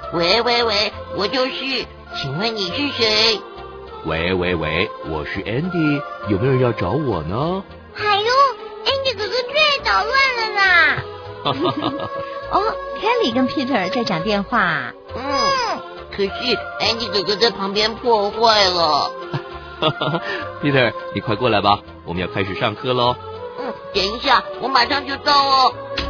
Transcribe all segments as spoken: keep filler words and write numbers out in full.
喂喂喂，我就是，请问你是谁？ 喂喂喂，我是 Andy， 有没有人要找我呢？ 哎呦 ，Andy 哥哥最捣乱了啦！ 哦 ，Kelly 跟 Peter 在讲电话。 嗯，可是 Andy 哥哥在旁边破坏了。 Peter， 你快过来吧，我们要开始上课喽。 嗯，等一下，我马上就到哦。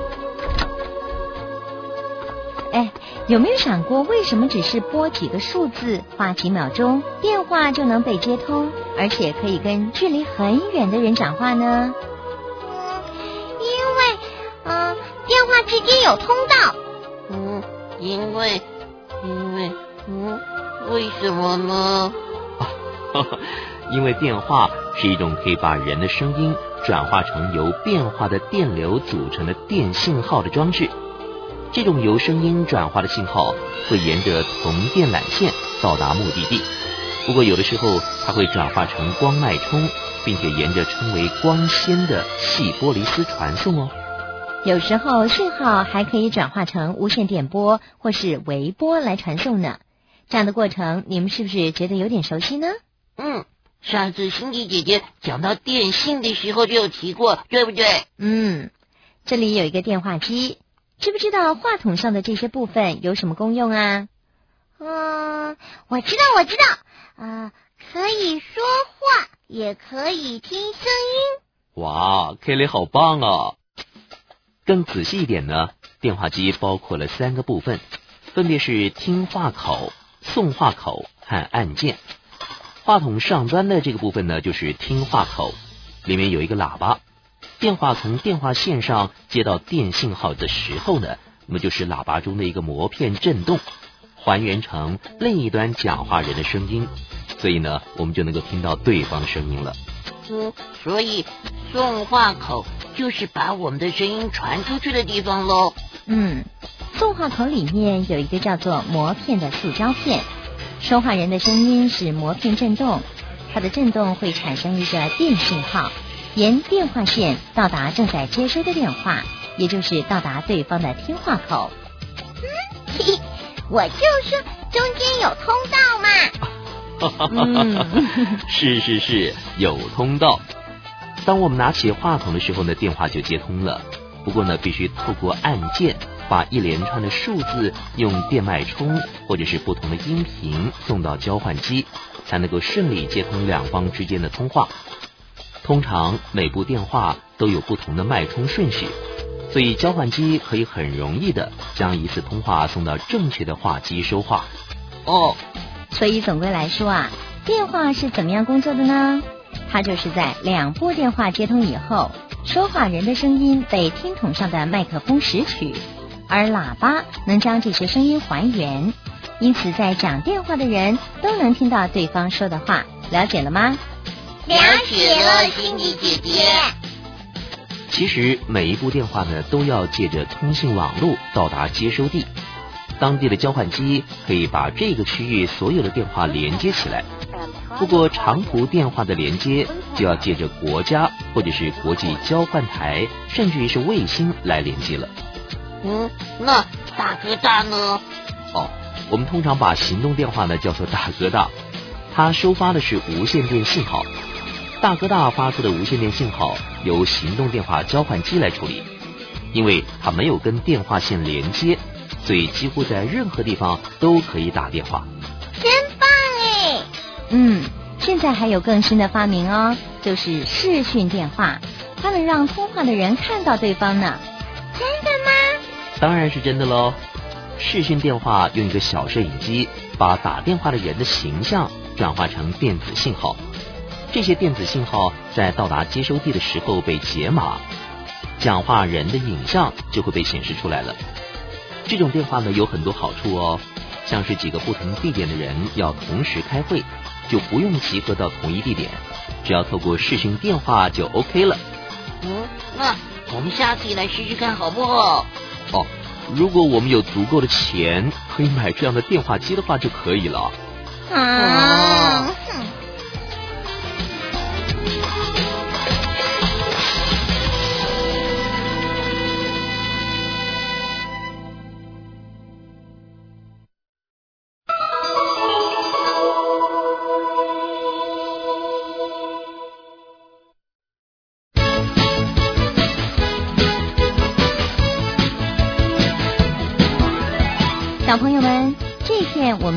哎，有没有想过，为什么只是拨几个数字，花几秒钟，电话就能被接通，而且可以跟距离很远的人讲话呢？ 嗯，因为，嗯、呃，电话之间有通道。 嗯，因为，因为，嗯，为什么呢？ 因为电话是一种可以把人的声音转化成由变化的电流组成的电信号的装置。这种由声音转化的信号会沿着铜电缆线到达目的地，不过有的时候它会转化成光脉冲，并且沿着称为光纤的细玻璃丝传送哦。 有时候讯号还可以转化成无线电波或是微波来传送呢。这样的过程你们是不是觉得有点熟悉呢？ 嗯，上次辛迪姐姐讲到电信的时候就有提过，对不对？ 嗯，这里有一个电话机，知不知道话筒上的这些部分有什么功用啊？ 嗯，我知道我知道，呃，可以说话，也可以听声音。 哇 ，Kelly 好棒啊！更仔细一点呢，电话机包括了三个部分，分别是听话口、送话口和按键。话筒上端的这个部分呢，就是听话口，里面有一个喇叭。电话从电话线上接到电信号的时候呢，那么就是喇叭中的一个膜片震动，还原成另一端讲话人的声音，所以呢，我们就能够听到对方声音了。 嗯，所以送话口就是把我们的声音传出去的地方咯。 嗯，送话口里面有一个叫做膜片的塑胶片，说话人的声音使膜片震动，它的震动会产生一个电信号，沿电话线到达正在接收的电话，也就是到达对方的听话口。 嗯，嘿嘿，我就说中间有通道嘛。 嗯， 是是是，有通道。当我们拿起话筒的时候呢，电话就接通了。不过呢，必须透过按键，把一连串的数字用电脉冲或者是不同的音频送到交换机，才能够顺利接通两方之间的通话。通常每部电话都有不同的脉冲顺序，所以交换机可以很容易的将一次通话送到正确的话机收话。 哦， 所以总归来说啊，电话是怎么样工作的呢？它就是在两部电话接通以后，说话人的声音被听筒上的麦克风拾取，而喇叭能将这些声音还原，因此在讲电话的人都能听到对方说的话，了解了吗？ 了解了，辛迪姐姐。 其实每一部电话呢，都要借着通信网路到达接收地，当地的交换机可以把这个区域所有的电话连接起来。不过长途电话的连接就要借着国家或者是国际交换台，甚至于是卫星来连接了。 嗯，那大哥大呢？ 哦，我们通常把行动电话呢叫做大哥大，它收发的是无线电信号。大哥大发出的无线电信号由行动电话交换机来处理，因为它没有跟电话线连接，所以几乎在任何地方都可以打电话。 真棒哎！ 嗯，现在还有更新的发明哦，就是视讯电话，它能让通话的人看到对方呢。 真的吗？ 当然是真的咯。视讯电话用一个小摄影机把打电话的人的形象转化成电子信号，这些电子信号在到达接收地的时候被解码，讲话人的影像就会被显示出来了。这种电话呢有很多好处哦，像是几个不同地点的人要同时开会，就不用集合到同一地点，只要透过视讯电话就 OK 了。 嗯，那我们下次也来试试看好不好？ 哦，如果我们有足够的钱可以买这样的电话机的话就可以了。 啊。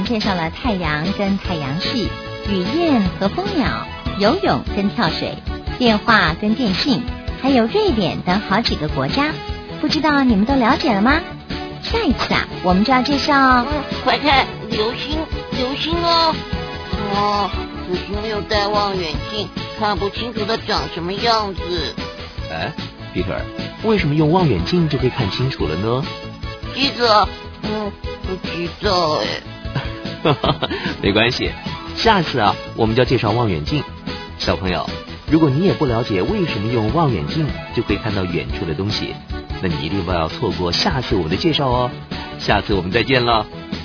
介绍了太阳跟太阳系、雨燕和蜂鸟、游泳跟跳水、电话跟电信，还有瑞典等好几个国家。不知道你们都了解了吗？下一次啊，我们就要介绍嗯，快看，流星，流星哦！哦，可惜没有带望远镜，看不清楚它长什么样子。 哎，Peter，为什么用望远镜就可以看清楚了呢？ 这个，嗯，不知道哎。 没关系，下次啊，我们就要介绍望远镜。小朋友，如果你也不了解为什么用望远镜就可以看到远处的东西，那你一定不要错过下次我们的介绍哦。下次我们再见了。